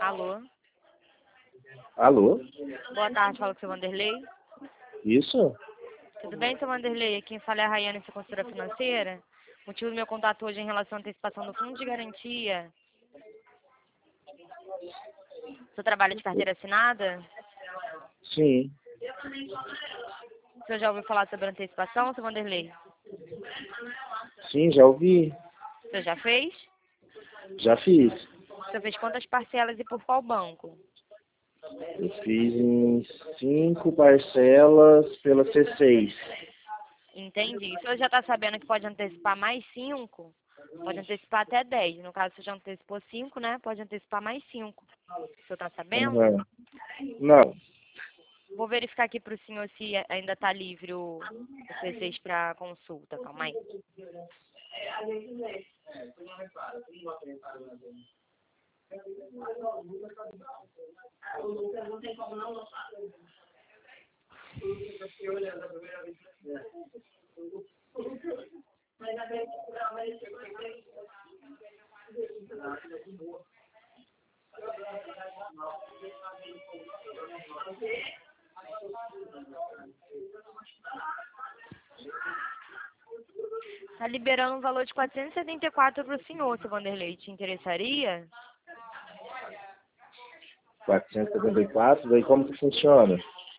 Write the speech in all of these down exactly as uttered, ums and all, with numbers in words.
Alô? Alô? Boa tarde, fala com o seu Vanderlei. Isso? Tudo bem, seu Vanderlei? Quem fala é a Rayane, sua consultora financeira. O motivo do meu contato hoje é em relação à antecipação do fundo de garantia. Seu trabalho de carteira assinada? Sim. O senhor já ouviu falar sobre antecipação, seu Vanderlei? Sim, já ouvi. O senhor já fez? Já fiz. O senhor fez quantas parcelas e por qual banco? Eu fiz em cinco parcelas pela C seis. Entendi. O senhor já está sabendo que pode antecipar mais cinco? Pode antecipar até dez. No caso, o senhor já antecipou cinco, né? Pode antecipar mais cinco. O senhor está sabendo? Uhum. Não. Vou verificar aqui para o senhor se ainda está livre o, o C seis para consulta. Calma aí. Está liberando um valor de quatrocentos e setenta e quatro para o senhor, seu Vanderlei. Te interessaria? quatrocentos e setenta e quatro, daí como que funciona?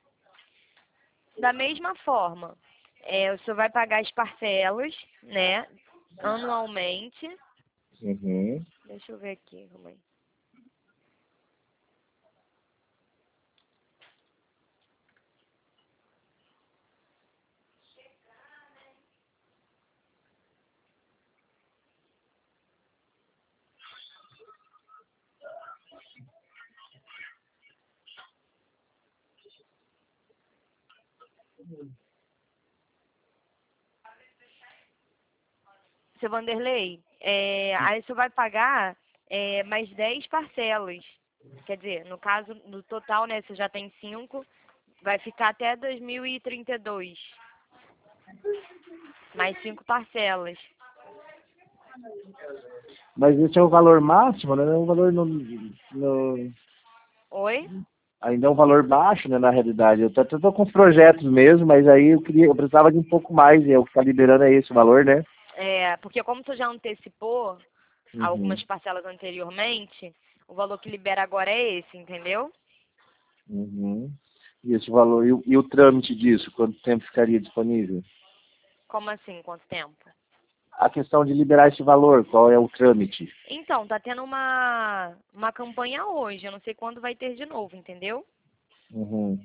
Da mesma forma, é, o senhor vai pagar as parcelas, né? Anualmente. Uhum. Deixa eu ver aqui, calma aí. Seu Vanderlei, é, aí o senhor vai pagar é, mais dez parcelas. Quer dizer, no caso, no total, né, você já tem cinco, vai ficar até dois mil e trinta e dois. Mais cinco parcelas. Mas esse é o valor máximo, né? É um valor no, no... Oi? Ainda é um valor baixo, né, na realidade. Eu tô, eu tô com os projetos mesmo, mas aí eu queria, eu precisava de um pouco mais, e o que tá liberando é esse o valor, né? É, porque como você já antecipou Uhum. algumas parcelas anteriormente, o valor que libera agora é esse, entendeu? Uhum. E esse valor, e, o- e o trâmite disso, quanto tempo ficaria disponível? Como assim, quanto tempo? A questão de liberar esse valor, qual é o trâmite? Então, tá tendo uma, uma campanha hoje, eu não sei quando vai ter de novo, entendeu? Uhum.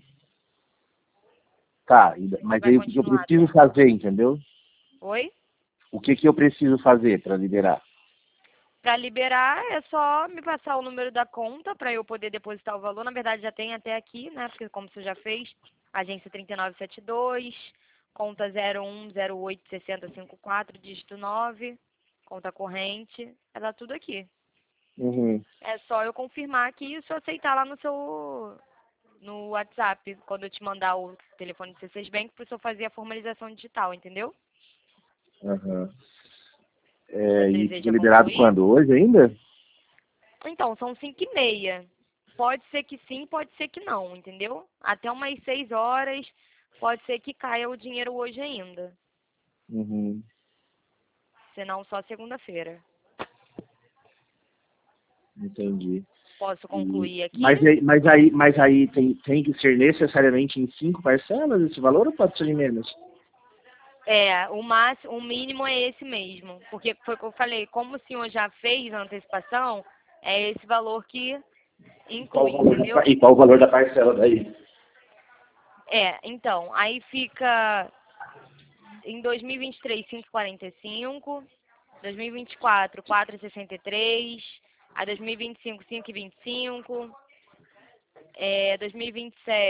Tá, e- Se mas vai aí o que que eu continuar preciso tendo. fazer, entendeu? Oi? O que que eu preciso fazer para liberar? Para liberar é só me passar o número da conta para eu poder depositar o valor. Na verdade já tem até aqui, né? Porque como você já fez, agência trinta e nove setenta e dois, conta zero um zero oito seis zero cinco quatro, dígito nove, conta corrente, é lá tudo aqui. Uhum. É só eu confirmar aqui e só aceitar lá no seu no WhatsApp, quando eu te mandar o telefone do C seis Bank, para o senhor fazer a formalização digital, entendeu? Uhum. O senhor É, e fica deseja liberado concluir? quando? Hoje ainda? Então, são cinco e meia. Pode ser que sim, pode ser que não, entendeu? Até umas seis horas, pode ser que caia o dinheiro hoje ainda. Uhum. Senão só segunda-feira. Entendi. Posso E, concluir aqui? mas aí, mas aí, mas aí tem, tem que ser necessariamente em cinco parcelas esse valor ou pode ser em menos? É, o máximo, o mínimo é esse mesmo. Porque foi o que eu falei, como o senhor já fez a antecipação, é esse valor que E qual o inclui, valor da, entendeu? pa- e qual o valor da parcela daí? É, então, aí fica em dois mil e vinte e três, cinco e quarenta e cinco, dois mil e vinte e quatro, quatro e sessenta e três, aí dois mil e vinte e cinco, cinco e vinte e cinco, é, dois mil e vinte e sete